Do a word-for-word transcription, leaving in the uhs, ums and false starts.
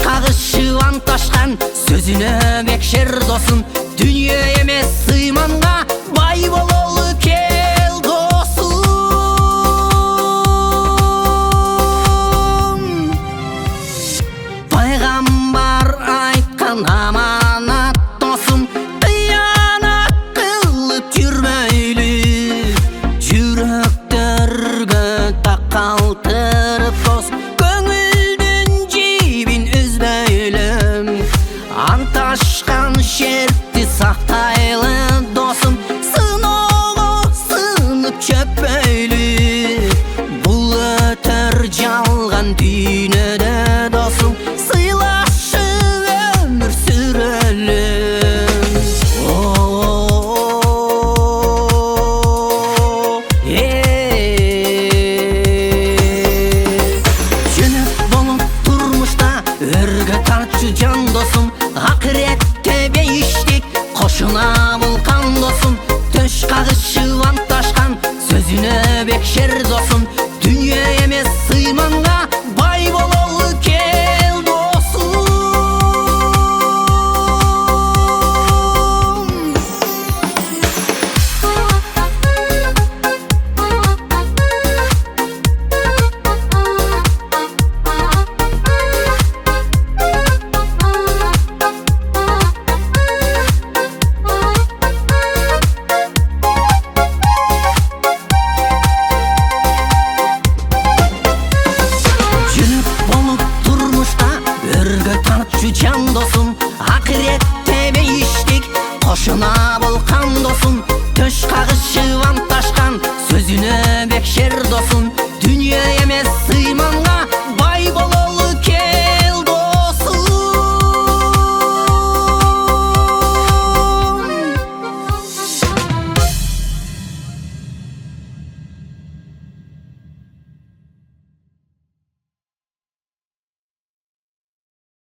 кагышы анташкан, сөзүнө бек шер досум. Дүние эмес сыйманга бай бололу кел досум. Пайгамбар айткан аманат досум, кыянат кылып жүрмөйлү, жүрөктөргө такалтырып дос, көңүлдүн жибин үзбөйлү. Анташкан шертти сактайлы досум, сыноого сынып чөппөйлү. Бул өтөр жалган дүйнөдө досум, сыйлашып өмүр сүрөлү. Жөнөк болуп турмушта өргө тартчу жан досум, акыретте бейиштик кошуна булкан досум. Төш кагышып анташкан, сөзүнө бек шер досум. Дүние эмес сыйманга бай бололу кел досум. Жан досум, акыретте бейиштик кошуна булкан досум. Төш кагышып анташкан, сөзүнө бек шер досум. Дүние эмес